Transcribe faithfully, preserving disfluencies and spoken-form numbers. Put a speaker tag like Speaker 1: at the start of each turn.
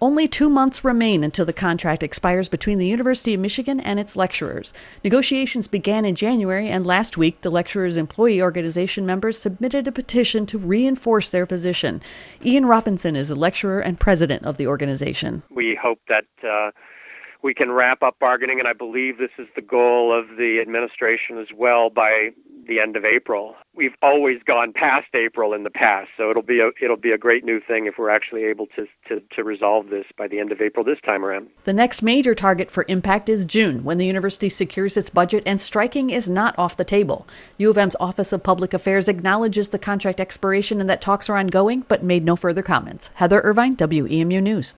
Speaker 1: Only two months remain until the contract expires between the University of Michigan and its lecturers. Negotiations began in January, and last week the lecturers' employee organization members submitted a petition to reinforce their position. Ian Robinson is a lecturer and president of the organization.
Speaker 2: We hope that uh, we can wrap up bargaining, and I believe this is the goal of the administration as well by the end of April. We've always gone past April in the past, so it'll be a it'll be a great new thing if we're actually able to, to, to resolve this by the end of April this time around.
Speaker 1: The next major target for impact is June, when the university secures its budget, and striking is not off the table. U of M's Office of Public Affairs acknowledges the contract expiration and that talks are ongoing, but made no further comments. Heather Irvine, W E M U News.